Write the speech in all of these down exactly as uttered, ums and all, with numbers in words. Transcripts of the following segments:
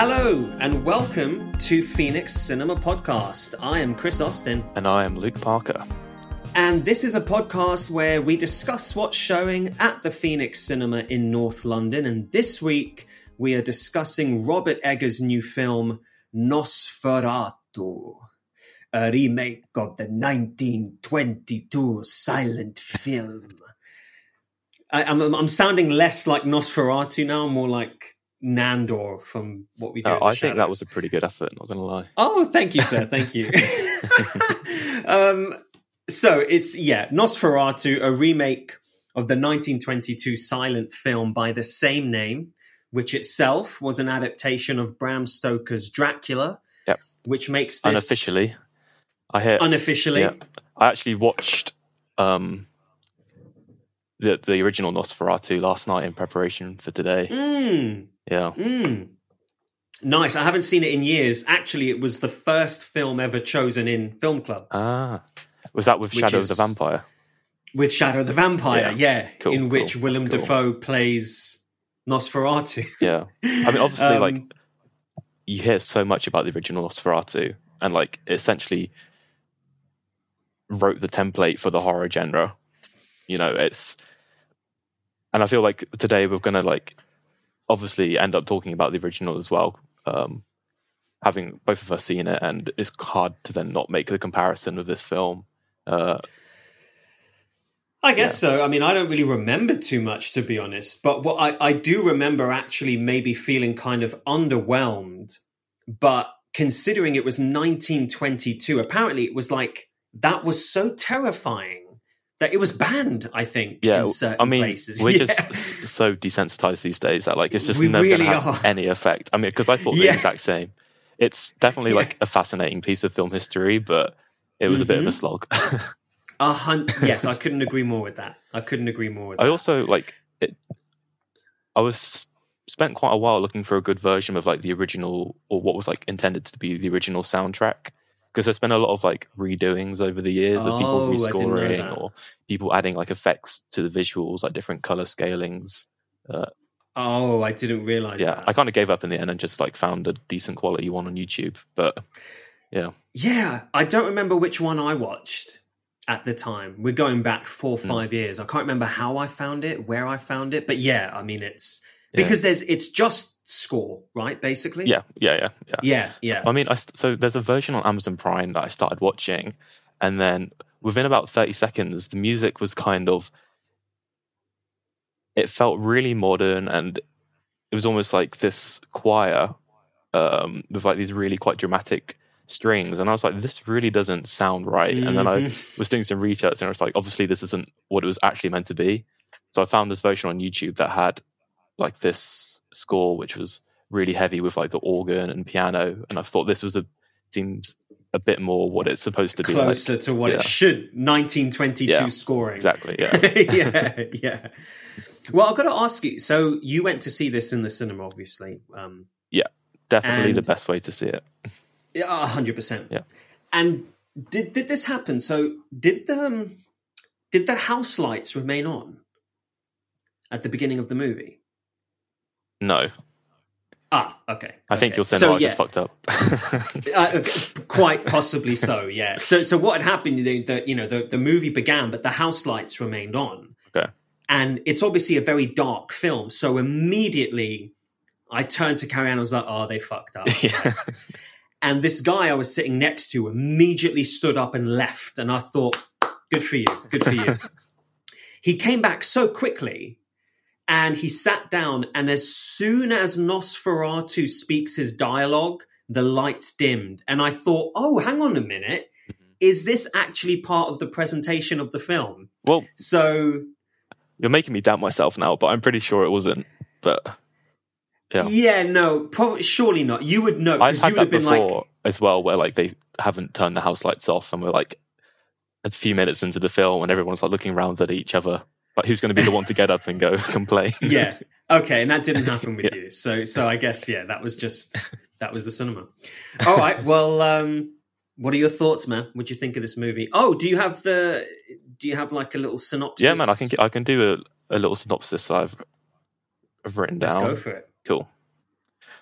Hello and welcome to Phoenix Cinema Podcast. I am Chris Austin. And I am Luke Parker. And this is a podcast where we discuss what's showing at the Phoenix Cinema in North London. And this week we are discussing Robert Eggers' new film, Nosferatu, a remake of the nineteen twenty-two silent film. I, I'm, I'm sounding less like Nosferatu now, more like Nandor from What We Do No, in the I Shadows. think that was a pretty good effort, not going to lie. Oh, thank you, sir. Thank you. um, so it's, yeah, Nosferatu, a remake of the nineteen twenty-two silent film by the same name, which itself was an adaptation of Bram Stoker's Dracula, Yep. which makes this... Unofficially. I hear, Unofficially. Yeah, I actually watched um, the the original Nosferatu last night in preparation for today. Mm. Yeah. Mm. Nice. I haven't seen it in years. Actually, it was the first film ever chosen in Film Club. Ah. Was that with Which Shadow is- of the Vampire? With Shadow the Vampire, yeah. Yeah. Cool, in cool, which Willem cool. Dafoe plays Nosferatu. Yeah. I mean, obviously, Um, like, you hear so much about the original Nosferatu, and, like, essentially wrote the template for the horror genre. You know, it's... And I feel like today we're going to, like, obviously end up talking about the original as well, um, having both of us seen it, and it's hard to then not make the comparison with this film. Uh, I guess so. I mean, I don't really remember too much, to be honest. But what I, I do remember actually maybe feeling kind of underwhelmed. But considering it was nineteen twenty-two, apparently it was like, that was so terrifying that it was banned, I think, yeah, in certain I mean, places. we're Yeah. just s- so desensitized these days that, like, it's just We never really going to are. have any effect. I mean, because I thought Yeah. the exact same. It's definitely Yeah. like a fascinating piece of film history, but it was a bit of a slog. A hun- yes, I couldn't agree more with that. I couldn't agree more with I that. also like it. I was spent quite a while looking for a good version of like the original, or what was like intended to be the original soundtrack, because there's been a lot of like redoings over the years of people Oh, I didn't know rescoring that. or people adding like effects to the visuals, like different color scalings. Uh, Oh, I didn't realize yeah, that. I kind of gave up in the end and just like found a decent quality one on YouTube. But yeah, Yeah, I don't remember which one I watched at the time. We're going back four or Hmm. five years. I can't remember how I found it, where I found it, but yeah, I mean, it's Yeah. because there's it's just score, right? Basically, yeah, yeah, yeah, yeah. yeah, yeah. I mean, I, st- so there's a version on Amazon Prime that I started watching, and then within about thirty seconds, the music was kind of, it felt really modern, and it was almost like this choir um, with like these really quite dramatic strings, and I was like, this really doesn't sound right. And then I Mhm. was doing some research, and I was like, obviously this isn't what it was actually meant to be. So I found this version on YouTube that had like this score, which was really heavy with like the organ and piano, and I thought this was a seems a bit more what it's supposed to be Closer like. to what Yeah. it should. nineteen twenty-two Yeah, scoring. Exactly. Yeah. yeah, yeah. Well, I've got to ask you. So you went to see this in the cinema, obviously. Um, Definitely the And- best way to see it. Yeah, a hundred percent. Yeah. And did did this happen? So did the um, did the house lights remain on at the beginning of the movie? No, Ah, okay. I think okay. your cinema So, is yeah, just fucked up. uh, okay, quite possibly so. Yeah. So so what had happened? The, the you know the the movie began, but the house lights remained on. Okay. And it's obviously a very dark film. So immediately I turned to Carrie Ann and was like, oh, they fucked up. Yeah. And this guy I was sitting next to immediately stood up and left. And I thought, good for you. Good for you. He came back so quickly and he sat down. And as soon as Nosferatu speaks his dialogue, the lights dimmed. And I thought, oh, hang on a minute. Is this actually part of the presentation of the film? Well, So, you're making me doubt myself now, but I'm pretty sure it wasn't. But yeah, yeah, no, probably, surely not. You would know I've because had you would that have been before like, as well, where like they haven't turned the house lights off, and we're like a few minutes into the film, and everyone's like looking around at each other, like who's going to be the one to get up and go complain? yeah, okay, and that didn't happen with Yeah. you. So, so I guess yeah, that was just that was the cinema. All right, well, um, what are your thoughts, man? What do you think of this movie? Oh, do you have the? Do you have like a little synopsis? Yeah, man, I can I can do a, a little synopsis that I've, I've written Let's down. go for it. Cool.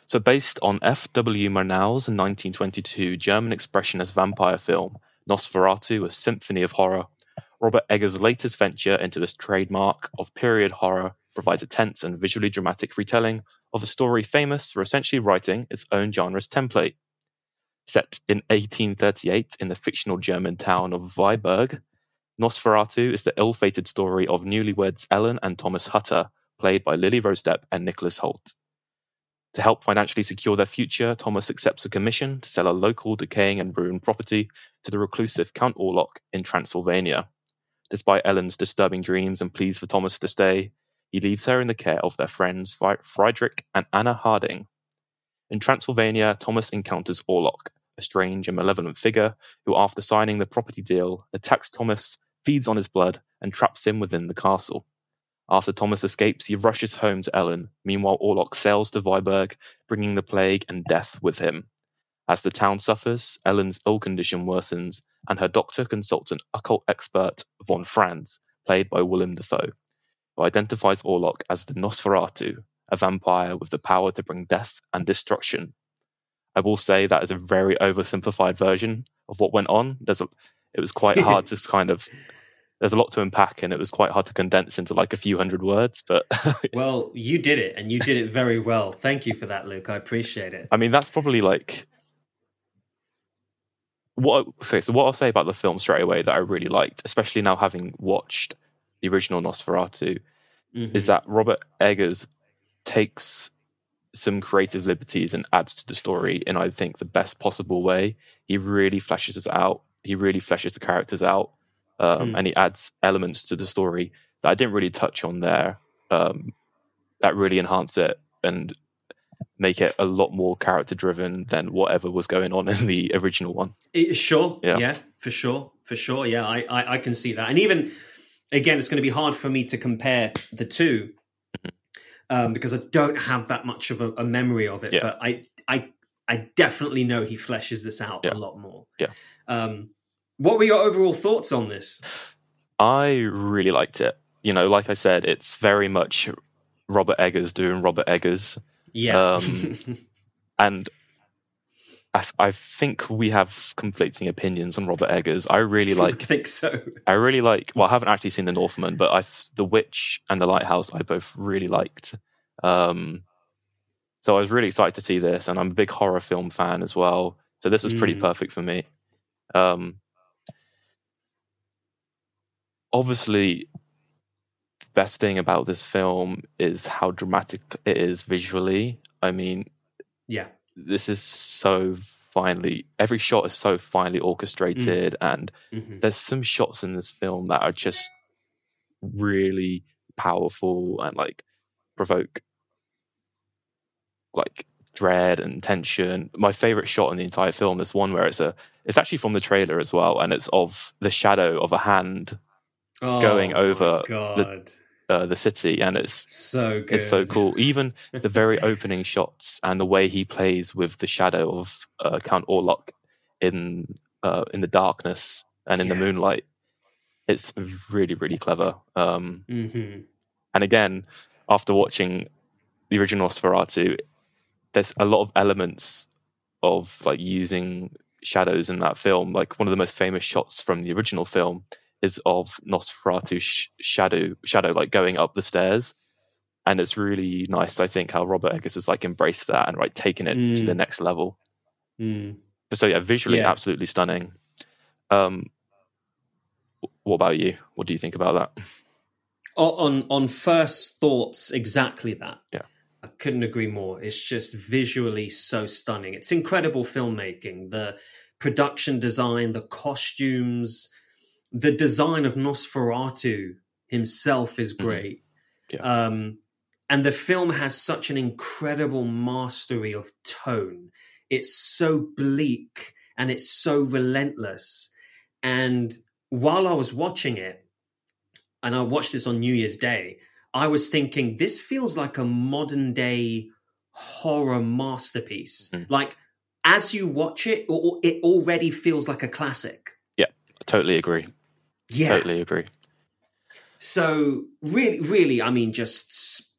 So based on F W Murnau's nineteen twenty-two German expressionist vampire film Nosferatu, A Symphony of Horror, Robert Eggers' latest venture into this trademark of period horror provides a tense and visually dramatic retelling of a story famous for essentially writing its own genre's template. Set in eighteen thirty-eight in the fictional German town of Viborg, Nosferatu is the ill-fated story of newlyweds Ellen and Thomas Hutter, played by Lily Rose Depp and Nicholas Hoult. To help financially secure their future, Thomas accepts a commission to sell a local decaying and ruined property to the reclusive Count Orlok in Transylvania. Despite Ellen's disturbing dreams and pleas for Thomas to stay, he leaves her in the care of their friends Friedrich and Anna Harding. In Transylvania, Thomas encounters Orlok, a strange and malevolent figure who, after signing the property deal, attacks Thomas, feeds on his blood, and traps him within the castle. After Thomas escapes, he rushes home to Ellen. Meanwhile, Orlok sails to Viborg, bringing the plague and death with him. As the town suffers, Ellen's ill condition worsens, and her doctor consults an occult expert, von Franz, played by Willem Dafoe, who identifies Orlok as the Nosferatu, a vampire with the power to bring death and destruction. I will say that is a very oversimplified version of what went on. There's a, it was quite hard to kind of... There's a lot to unpack, and it was quite hard to condense into like a few hundred words. But well, you did it, and you did it very well. Thank you for that, Luke. I appreciate it. I mean, that's probably like what. Okay, so what I'll say about the film straight away that I really liked, especially now having watched the original Nosferatu, mm-hmm. is that Robert Eggers takes some creative liberties and adds to the story in, I think, the best possible way. He really fleshes it out. He really fleshes the characters out. Um, hmm. And he adds elements to the story that I didn't really touch on there um, that really enhance it and make it a lot more character driven than whatever was going on in the original one. It, sure. Yeah. yeah, for sure. For sure. Yeah, I, I, I can see that. And even, again, it's going to be hard for me to compare the two um, because I don't have that much of a, a memory of it. Yeah. But I, I, I definitely know he fleshes this out yeah. a lot more. Yeah. Um, What were your overall thoughts on this? I really liked it. You know, like I said, it's very much Robert Eggers doing Robert Eggers. Yeah. Um, and I, I think we have conflicting opinions on Robert Eggers. I really like... I think so. I really like... Well, I haven't actually seen The Northman, but I've, The Witch and The Lighthouse I both really liked. Um, so I was really excited to see this, and I'm a big horror film fan as well. So this is pretty mm. perfect for me. Um, Obviously, the best thing about this film is how dramatic it is visually. I mean, yeah, this is so finely, every shot is so finely orchestrated, mm. and mm-hmm. there's some shots in this film that are just really powerful and like provoke like dread and tension. My favorite shot in the entire film is one where it's a, it's actually from the trailer as well, and it's of the shadow of a hand Oh, going over the, uh, the city, and it's so good. It's so cool. Even the very opening shots and the way he plays with the shadow of uh, Count Orlok in uh, in the darkness and in yeah. the moonlight, it's really really clever. Um, mm-hmm. And again, after watching the original Nosferatu, there's a lot of elements of like using shadows in that film. Like one of the most famous shots from the original film is of Nosferatu's sh- shadow, shadow like going up the stairs, and it's really nice. I think how Robert Eggers has like embraced that and like taken it mm. to the next level. Mm. So yeah, visually yeah. absolutely stunning. Um, what about you? What do you think about that? On on first thoughts, exactly that. Yeah, I couldn't agree more. It's just visually so stunning. It's incredible filmmaking, the production design, the costumes. The design of Nosferatu himself is great. Mm-hmm. Yeah. Um, and the film has such an incredible mastery of tone. It's so bleak and it's so relentless. And while I was watching it, and I watched this on New Year's Day, I was thinking, this feels like a modern day horror masterpiece. Mm-hmm. Like, as you watch it, it already feels like a classic. Yeah, I totally agree. Yeah. Totally agree. So really, really, I mean, just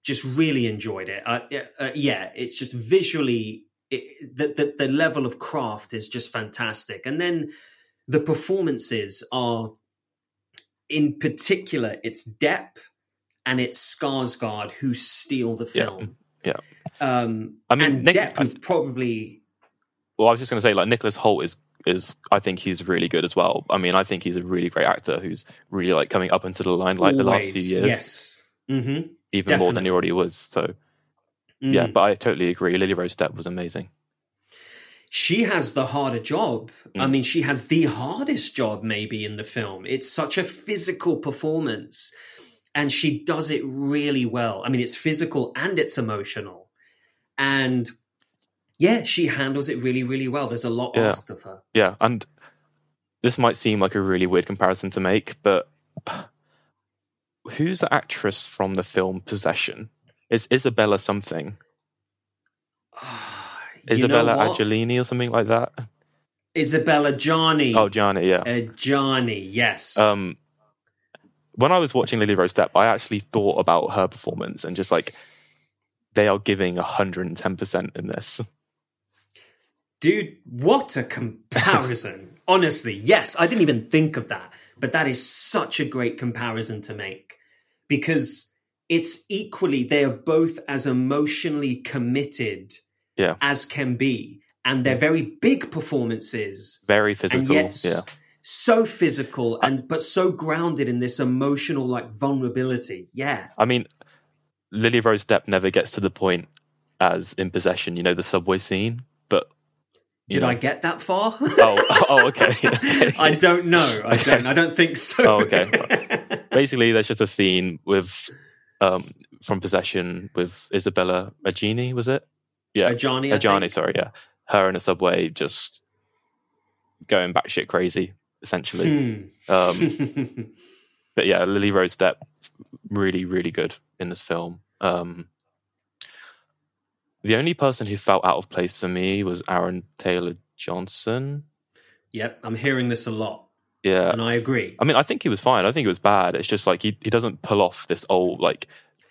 just really enjoyed it. Uh, uh, yeah, it's just visually, it, the, the the level of craft is just fantastic, and then the performances are, in particular, it's Depp and it's Skarsgård who steal the film. Yeah, yeah. Um, I mean, and Nick, Depp, who probably. Well, I was just going to say, like, Nicholas Hoult is is I think he's really good as well. I mean, I think he's a really great actor who's really like coming up into the limelight the last few years. Yes. Mm-hmm. Even Definitely. more than he already was. So, mm. yeah, but I totally agree. Lily Rose Depp was amazing. She has the harder job. Mm. I mean, she has the hardest job maybe in the film. It's such a physical performance, and she does it really well. I mean, it's physical and it's emotional. And yeah, she handles it really, really well. There's a lot yeah. asked of her. Yeah, and this might seem like a really weird comparison to make, but who's the actress from the film Possession? Is Isabella something? Isabella Angelini or something like that? Isabella Gianni. Oh, Gianni, yeah. Uh, Gianni, yes. Um, when I was watching Lily Rose Depp, I actually thought about her performance and just like, they are giving one hundred ten percent in this. Dude, what a comparison. Honestly, yes, I didn't even think of that. But that is such a great comparison to make. Because it's equally, they are both as emotionally committed yeah. as can be. And they're very big performances. Very physical, and yet yeah. So physical, and but so grounded in this emotional like vulnerability. Yeah. I mean, Lily Rose Depp never gets to the point as in Possession, you know, the subway scene, but Did know. I get that far? Oh, oh, okay. okay. I don't know. I okay. don't. I don't think so. Oh, okay. Basically, there's just a scene with um, from Possession with Isabella Adjani, was it? Yeah, Adjani. Adjani. Sorry, yeah. Her in a subway, just going batshit crazy, essentially. Hmm. Um, but yeah, Lily Rose Depp, really, really good in this film. Um, The only person who felt out of place for me was Aaron Taylor-Johnson. Yep, I'm hearing this a lot. Yeah. And I agree. I mean, I think he was fine. I think it was bad. It's just like he, he doesn't pull off this old, like,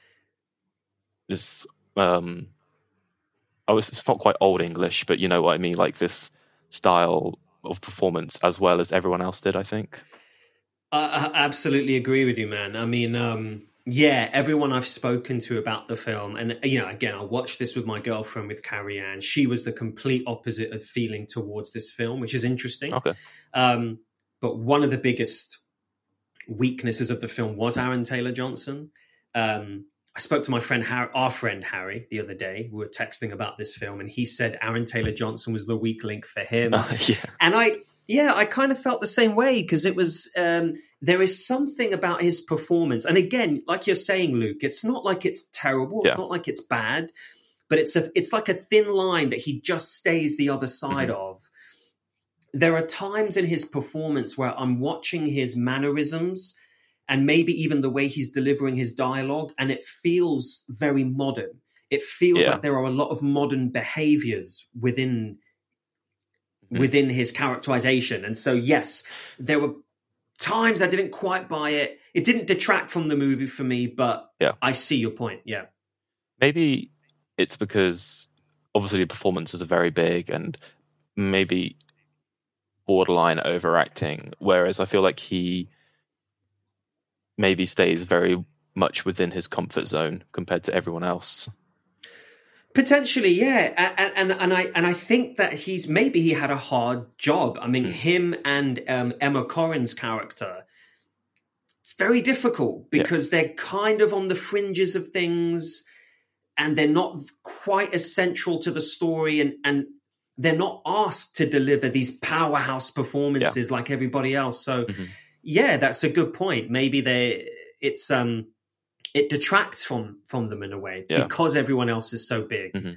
this, um, oh, it's, it's not quite old English, but you know what I mean? Like this style of performance as well as everyone else did, I think. I, I absolutely agree with you, man. I mean, um... yeah, everyone I've spoken to about the film, and, you know, again, I watched this with my girlfriend, with Carrie Ann. She was the complete opposite of feeling towards this film, which is interesting. Okay. Um, but one of the biggest weaknesses of the film was Aaron Taylor-Johnson. Um, I spoke to my friend, Harry, our friend Harry, the other day. We were texting about this film, and he said Aaron Taylor-Johnson was the weak link for him. Uh, yeah. And I, yeah, I kind of felt the same way, because it was... Um, there is something about his performance. And again, like you're saying, Luke, it's not like it's terrible. It's yeah. not like it's bad, but it's a, it's like a thin line that he just stays the other side mm-hmm. of. There are times in his performance where I'm watching his mannerisms and maybe even the way he's delivering his dialogue, and it feels very modern. It feels yeah. like there are a lot of modern behaviors within, mm-hmm. within his characterization. And so, yes, there were times I didn't quite buy it. It didn't detract from the movie for me, but yeah. I see your point. Yeah. Maybe it's because obviously the performances are very big and maybe borderline overacting, whereas I feel like he maybe stays very much within his comfort zone compared to everyone else. Potentially, yeah, and, and and I and I think that he's maybe he had a hard job. I mean, mm. him and um, Emma Corrin's character, it's very difficult because yeah. they're kind of on the fringes of things, and they're not quite as central to the story, and and they're not asked to deliver these powerhouse performances yeah. like everybody else. So, mm-hmm. yeah, that's a good point. Maybe they it's um. it detracts from, from them in a way yeah. because everyone else is so big. Mm-hmm.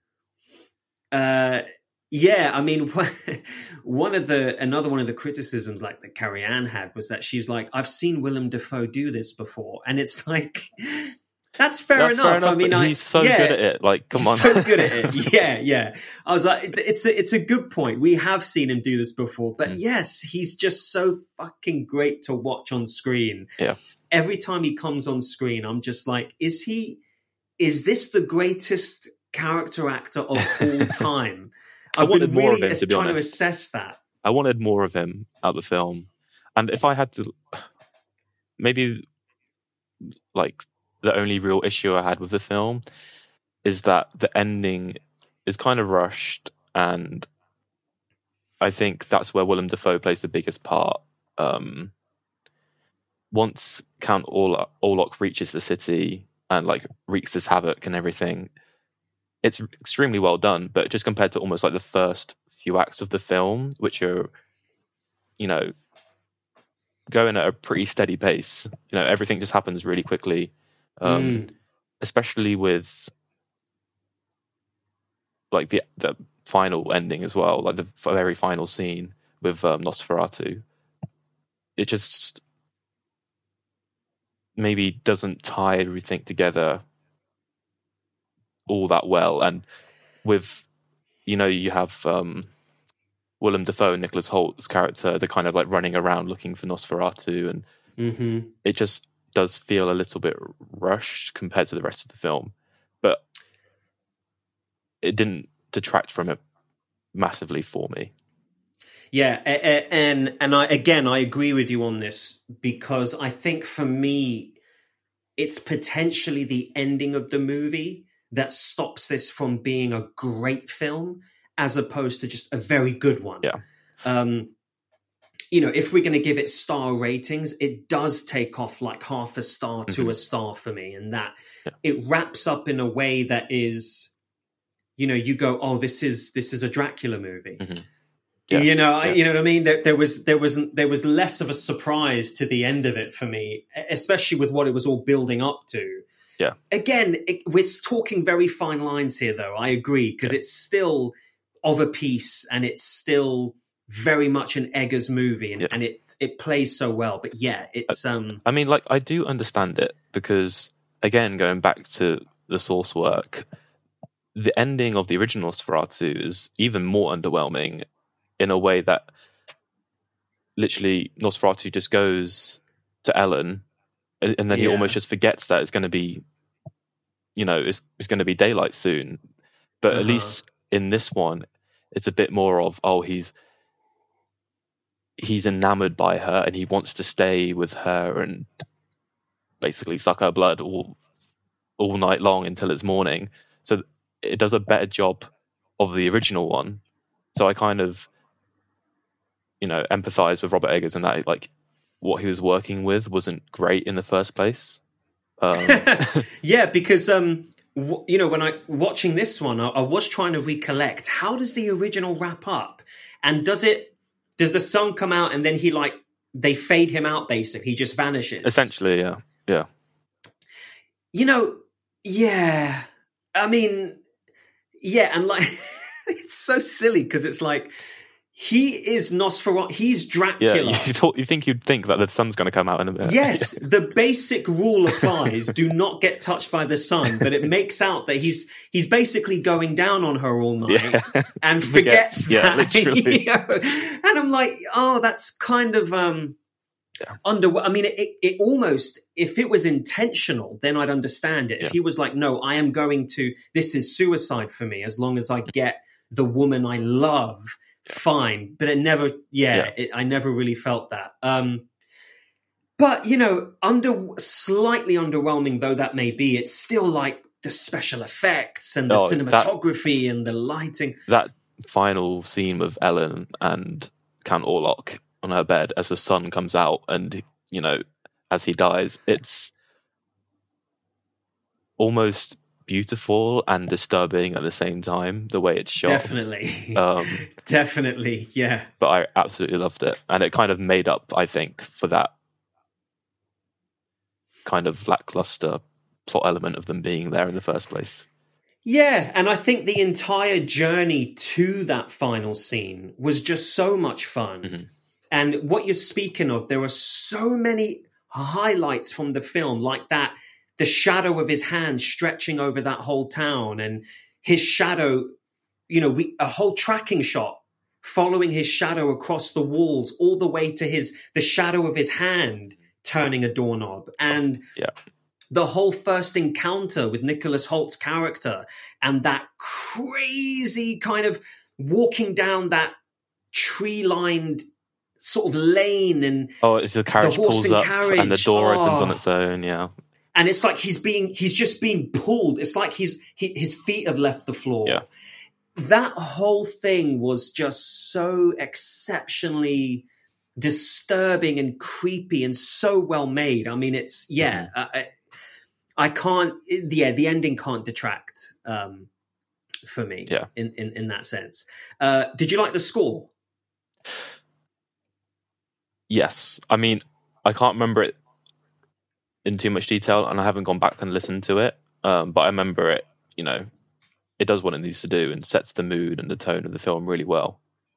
Uh, yeah, I mean, one of the another one of the criticisms like that Carrie Ann had was that she's like, I've seen Willem Dafoe do this before, and it's like that's fair that's enough. Fair enough. I mean, he's I, so yeah, good at it. Like, come on, so good at it. Yeah, yeah. I was like, it's a, it's a good point. We have seen him do this before, but mm. yes, he's just so fucking great to watch on screen. Yeah. Every time he comes on screen, I'm just like, is he is this the greatest character actor of all time? I I've wanted been more really of him, to be trying to honest. assess that. I wanted more of him out the film. And if I had to, maybe like the only real issue I had with the film is that the ending is kind of rushed, and I think that's where Willem Dafoe plays the biggest part. Um, once Count Orlok, Orlok reaches the city and like wreaks his havoc and everything, it's extremely well done. But just compared to almost like the first few acts of the film, which are, you know, going at a pretty steady pace, you know, everything just happens really quickly. Um, Mm. especially with like the the final ending as well, like the very final scene with um, Nosferatu. It just maybe doesn't tie everything together all that well. And with, you know, you have um, Willem Dafoe and Nicholas Holt's character, they're kind of like running around looking for Nosferatu, and Mm-hmm. it just does feel a little bit rushed compared to the rest of the film. But it didn't detract from it massively for me. Yeah, and and I again I agree with you on this, because I think for me it's potentially the ending of the movie that stops this from being a great film as opposed to just a very good one. Yeah. Um, you know, if we're going to give it star ratings, it does take off like half a star to Mm-hmm. a star for me, and that yeah. it wraps up in a way that is, you know, you go, oh, this is this is a Dracula movie. Mm-hmm. Yeah. You know, yeah. you know what I mean. There, there was there was there was less of a surprise to the end of it for me, especially with what it was all building up to. Yeah. Again, it, we're talking very fine lines here, though. I agree, because yeah. it's still of a piece, and it's still very much an Eggers movie, and, yeah. and it it plays so well. But yeah, it's. um I mean, like, I do understand it, because again, going back to the source work, the ending of the original Nosferatu is even more underwhelming, in a way that literally Nosferatu just goes to Ellen, and then he Yeah. almost just forgets that it's going to be, you know, it's, it's going to be daylight soon. But Uh-huh. at least in this one, it's a bit more of, oh, he's he's enamored by her and he wants to stay with her and basically suck her blood all all night long until it's morning. So it does a better job of the original one. So I kind of, you know, empathize with Robert Eggers in that, like, what he was working with wasn't great in the first place. Um, yeah, because um, w- you know, when I watching this one, I, I was trying to recollect, how does the original wrap up, and does it does the sun come out and then he like they fade him out, basically he just vanishes? Essentially, yeah, yeah. You know, yeah. I mean, yeah, and like it's so silly because it's like, he is Nosferatu. He's Dracula. Yeah, you, thought, you think you'd think that the sun's going to come out in a minute. Yes, the basic rule applies: do not get touched by the sun. But it makes out that he's he's basically going down on her all night yeah. and forgets yeah, that. literally. You know? And I'm like, oh, that's kind of um, yeah. under. I mean, it, it almost, if it was intentional, then I'd understand it. If Yeah. he was like, no, I am going to. This is suicide for me. As long as I get the woman I love. Fine, but it never, yeah, yeah. It, I never really felt that. Um, but you know, under slightly underwhelming though that may be, it's still like the special effects and the oh, cinematography that, and the lighting. That final scene with Ellen and Count Orlok on her bed as the sun comes out, and you know, as he dies, it's almost beautiful and disturbing at the same time, the way it's shot. Definitely. Um, Definitely, yeah. But I absolutely loved it. And it kind of made up, I think, for that kind of lackluster plot element of them being there in the first place. Yeah, and I think the entire journey to that final scene was just so much fun. Mm-hmm. And what you're speaking of, there are so many highlights from the film, like that, the shadow of his hand stretching over that whole town, and his shadow, you know, we, a whole tracking shot following his shadow across the walls, all the way to his, the shadow of his hand turning a doorknob. And yeah. the whole first encounter with Nicholas Holt's character and that crazy kind of walking down that tree-lined sort of lane, and oh, it's the carriage the horse pulls and up carriage. and the door oh. opens on its own. Yeah, and it's like he's being he's just being pulled. It's like he's he, his feet have left the floor. Yeah. That whole thing was just so exceptionally disturbing and creepy and so well made. I mean, it's yeah. Mm-hmm. I, I can't. Yeah, the ending can't detract um, for me. Yeah. In in in that sense. Uh, did you like the score? Yes. I mean, I can't remember it in too much detail, and I haven't gone back and listened to it. Um, but I remember it. You know, it does what it needs to do and sets the mood and the tone of the film really well.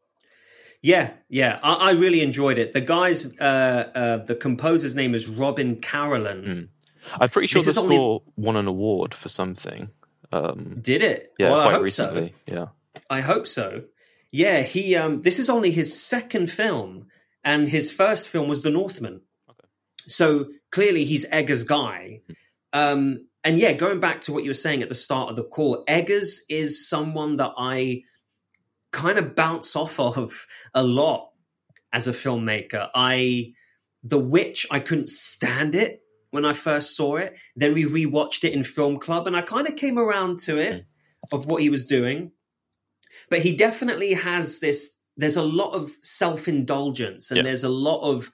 Yeah, yeah, I, I really enjoyed it. The guy's, uh, uh, the composer's name is Robin Carolan. Mm. I'm pretty sure This the is score only... won an award for something. Um, Did it? Yeah, well, quite I hope recently. So. Yeah, I hope so. Yeah, he. Um, this is only his second film, and his first film was The Northman. Okay. So clearly, he's Eggers' guy. Um, and yeah, going back to what you were saying at the start of the call, Eggers is someone that I kind of bounce off of a lot as a filmmaker. I, The Witch, I couldn't stand it when I first saw it. Then we rewatched it in Film Club, and I kind of came around to it mm. of what he was doing. But he definitely has this, there's a lot of self-indulgence, and yeah. there's a lot of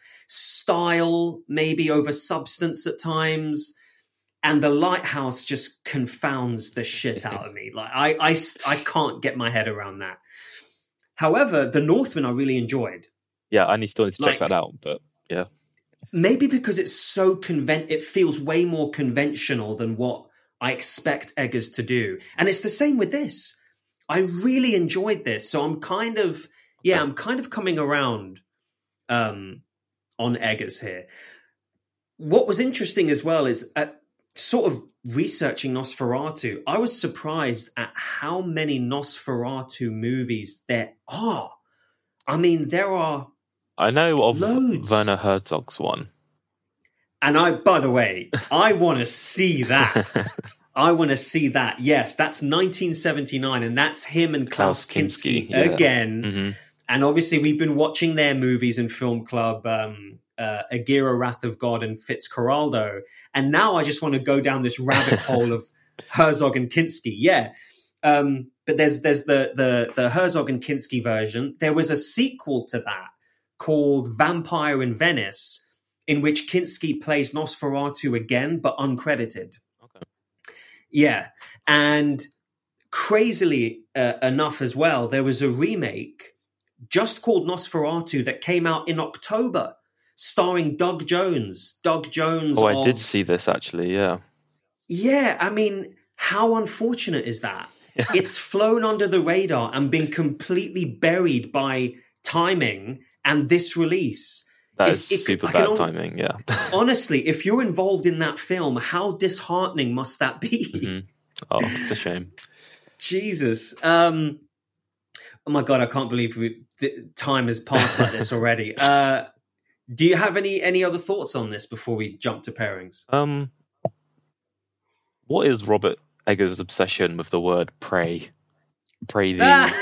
style, maybe over substance at times. And The Lighthouse just confounds the shit out of me. Like I, I, I can't get my head around that. However, The Northman I really enjoyed. Yeah, I need still need to like, check that out, but yeah. Maybe because it's so convent, it feels way more conventional than what I expect Eggers to do. And it's the same with this. I really enjoyed this. So I'm kind of, yeah, I'm kind of coming around um, on Eggers here. What was interesting as well is at sort of researching Nosferatu, I was surprised at how many Nosferatu movies there are. I mean, there are I know of loads. Werner Herzog's one. And I, by the way, I want to see that. I want to see that. Yes, that's nineteen seventy-nine, and that's him and Klaus, Klaus Kinski, Kinski yeah. again. Mm-hmm. And obviously, we've been watching their movies in Film Club, um, uh, Agira, Wrath of God, and Fitzcarraldo. And now I just want to go down this rabbit hole of Herzog and Kinski. Yeah. Um, but there's there's the, the, the Herzog and Kinski version. There was a sequel to that called Vampire in Venice, in which Kinski plays Nosferatu again, but uncredited. Okay. Yeah. And crazily uh, enough as well, there was a remake just called Nosferatu that came out in October, starring Doug Jones. Doug Jones. Oh, of, I did see this actually, yeah. Yeah, I mean, how unfortunate is that? It's flown under the radar and been completely buried by timing and this release. That if, is if, super I bad only, timing, yeah. Honestly, if you're involved in that film, how disheartening must that be? Mm-hmm. Oh, it's a shame. Jesus. Um, oh my God, I can't believe we, the time has passed like this already. Uh, do you have any, any other thoughts on this before we jump to pairings? Um, what is Robert Eggers' obsession with the word pray? Pray thee.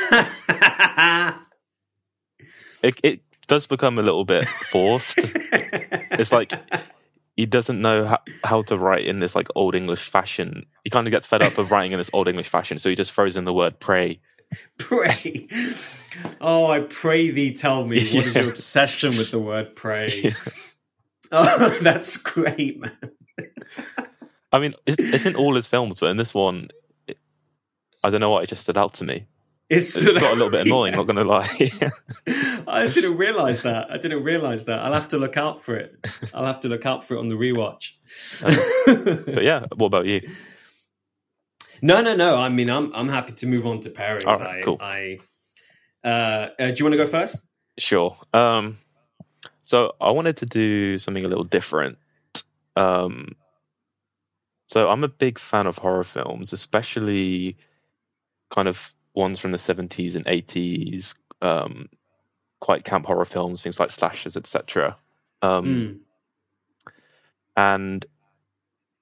it, it does become a little bit forced. It's like he doesn't know how, how to write in this like old English fashion. He kind of gets fed up of writing in this old English fashion, so he just throws in the word pray. Pray. Oh, I pray thee tell me, what is your obsession with the word pray? Yeah. Oh, that's great, man. I mean, it's in all his films, but in this one, it, I don't know why, it just stood out to me. It's it got a little bit annoying, yeah. Not going to lie. I didn't realise that. I didn't realise that. I'll have to look out for it. I'll have to look out for it on the rewatch. Uh, but yeah, what about you? No, no, no. I mean, I'm I'm happy to move on to pairings. All right, I, cool. I, uh, uh, do you want to go first? Sure. Um, so I wanted to do something a little different. Um, so I'm a big fan of horror films, especially kind of ones from the seventies and eighties, um, quite camp horror films, things like slashers, et cetera. Um, mm. And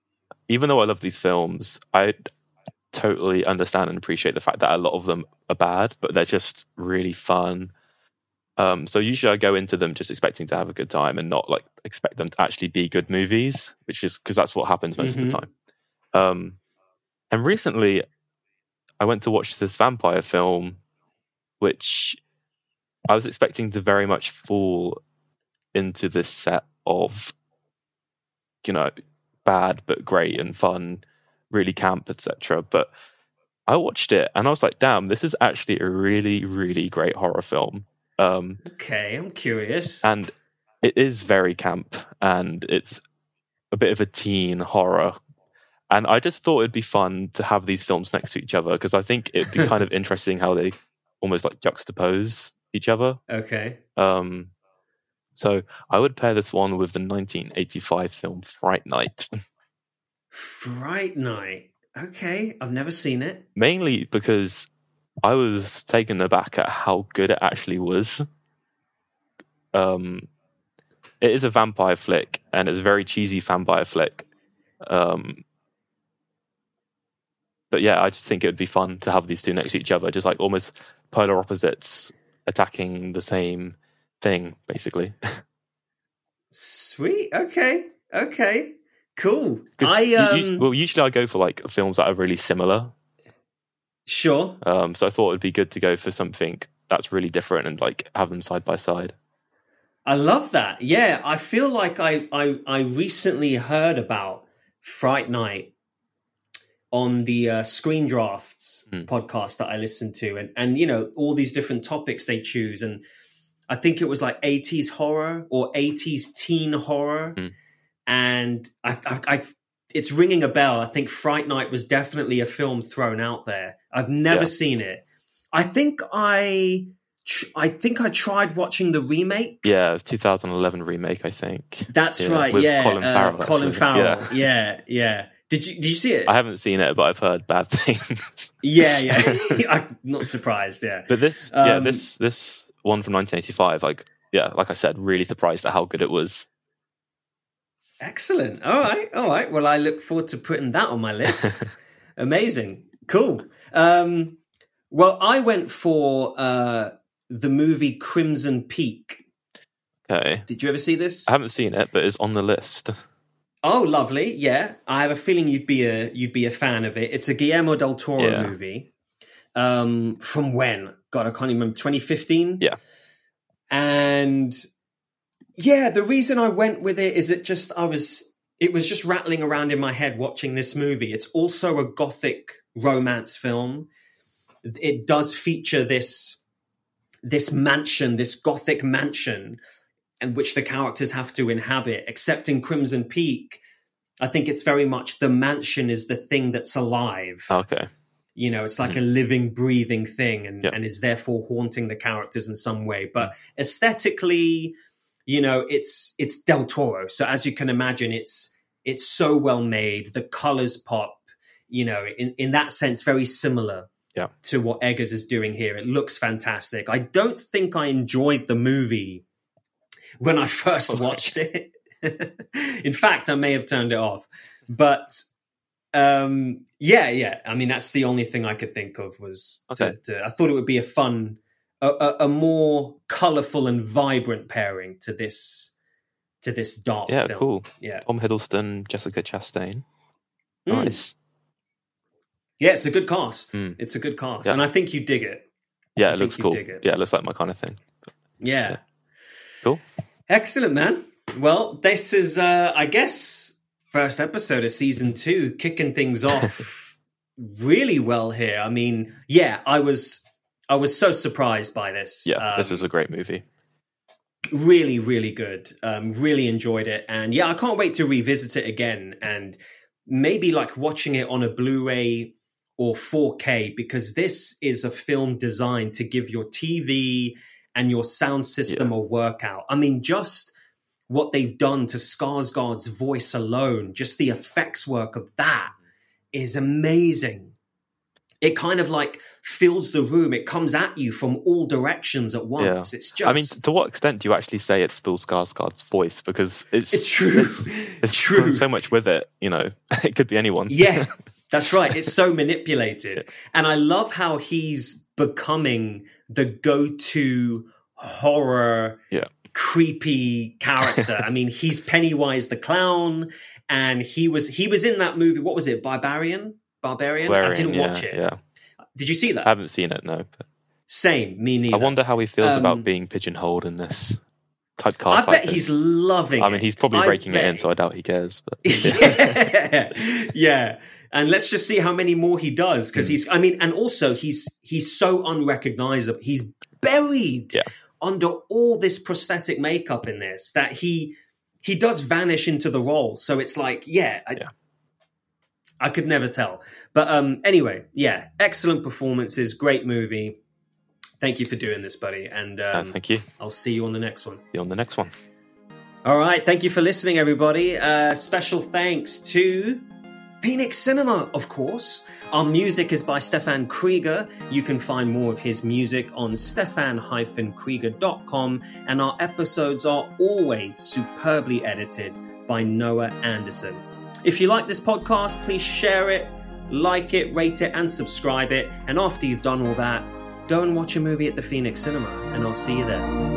even though I love these films, I totally understand and appreciate the fact that a lot of them are bad, but they're just really fun. Um, so usually I go into them just expecting to have a good time and not like expect them to actually be good movies, which is because that's what happens most Mhm. of the time. Um, and recently I went to watch this vampire film, which I was expecting to very much fall into this set of, you know, bad but great and fun, really camp, et cetera. But I watched it and I was like, damn, this is actually a really, really great horror film. Um, Okay, I'm curious. and it is very camp and it's a bit of a teen horror. And I just thought it'd be fun to have these films next to each other because I think it'd be kind of interesting how they almost like juxtapose each other. Okay. Um, so I would pair this one with the nineteen eighty-five film Fright Night. Fright Night. Okay, I've never seen it. Mainly because I was taken aback at how good it actually was. Um, it is a vampire flick, and it's a very cheesy vampire flick. Um, but yeah, I just think it would be fun to have these two next to each other, just like almost polar opposites attacking the same thing, basically. Sweet. Okay. Okay. Cool. 'Cause I you- um. you- well, usually I go for like films that are really similar. Sure. Um, so I thought it'd be good to go for something that's really different and like have them side by side. I love that. Yeah, I feel like I I, I recently heard about Fright Night on the uh, Screen Drafts Mm. podcast that I listened to, and and you know all these different topics they choose, and I think it was like eighties horror or eighties teen horror, Mm. and I, I, I it's ringing a bell. I think Fright Night was definitely a film thrown out there. I've never Yeah. seen it. I think I. I think I tried watching the remake. Yeah, twenty eleven remake, I think. That's Yeah, right. with Yeah, Colin uh, Farrell, Colin actually. Farrell. Yeah. Yeah. yeah, Did you did you see it? I haven't seen it, but I've heard bad things. Yeah, yeah. I'm not surprised. Yeah. But this, yeah, Um, this this one from nineteen eighty-five, like, yeah, like I said, really surprised at how good it was. Excellent. All right. All right. Well, I look forward to putting that on my list. Amazing. Cool. Um, well, I went for uh, the movie Crimson Peak. Okay, Did you ever see this? I haven't seen it, but it's on the list. Oh, lovely. Yeah. I have a feeling you'd be a you'd be a fan of it. It's a Guillermo del Toro Yeah. movie. Um, from when? God, I can't even remember. twenty fifteen? Yeah. And yeah, the reason I went with it is it just I was it was just rattling around in my head watching this movie. It's also a gothic romance film. It does feature this this mansion, this gothic mansion, and which the characters have to inhabit. Except in Crimson Peak, I think it's very much the mansion is the thing that's alive. Okay. You know, it's like a living, breathing thing, and, Yeah. and is therefore haunting the characters in some way. But aesthetically, you know, it's it's Del Toro. So as you can imagine, it's it's so well made. The colors pop. You know, in, in that sense, very similar Yeah. to what Eggers is doing here. It looks fantastic. I don't think I enjoyed the movie when I first watched it. In fact, I may have turned it off. But um, yeah, yeah. I mean, that's the only thing I could think of was Okay. to, to, I thought it would be a fun, a, a, a more colorful and vibrant pairing to this to this dark Yeah, film. cool. Yeah, Tom Hiddleston, Jessica Chastain. Mm. Nice. yeah. It's a good cast. Mm. It's a good cast, Yeah. and I think you dig it. Yeah, I it think looks you cool. dig it. Yeah, it looks like my kind of thing. Yeah. Yeah. Cool. Excellent, man. Well, this is, uh, I guess, first episode of season two, kicking things off really well here. I mean, yeah, I was, I was so surprised by this. Yeah, this Um, was a great movie. really, really good. Um, really enjoyed it, and yeah, I can't wait to revisit it again and maybe like watching it on a Blu-ray or four K, because this is a film designed to give your T V and your sound system a workout. I mean, just what they've done to Skarsgård's voice alone, just the effects work of that is amazing. it kind of like fills the room. It comes at you from all directions at once. Yeah. It's just. I mean, to what extent do you actually say it's Bill Skarsgård's voice? Because it's, It's true. It's, it's True. so much with it. You know, it could be anyone. Yeah, that's right. It's so manipulated. And I love how he's becoming the go-to horror, Yeah. creepy character. I mean, he's Pennywise the clown, and he was he was in that movie. What was it? Barbarian? Barbarian? I Barbarian, didn't yeah, watch it. Yeah. Did you see that? I haven't seen it, no. But Same, me neither. I wonder how he feels Um, about being pigeonholed in this typecast. I like bet this. he's loving it. I mean, he's probably I breaking it bet- in, so I doubt he cares. But yeah. yeah. And let's just see how many more he does. Because Mm. he's, I mean, and also he's he's so unrecognizable. He's buried Yeah. under all this prosthetic makeup in this that he he does vanish into the role. So it's like, yeah, I, Yeah. I could never tell. But um, anyway, yeah, excellent performances, great movie. Thank you for doing this, buddy. And um, uh, thank you. See I'll see you on the next one. you on the next one. All right. Thank you for listening, everybody. Uh, special thanks to Phoenix Cinema, of course. Our music is by Stefan Krieger. You can find more of his music on stefan dash krieger dot com. And our episodes are always superbly edited by Noah Anderson. If you like this podcast, please share it, like it, rate it, and subscribe it. And after you've done all that, go and watch a movie at the Phoenix Cinema, and I'll see you there.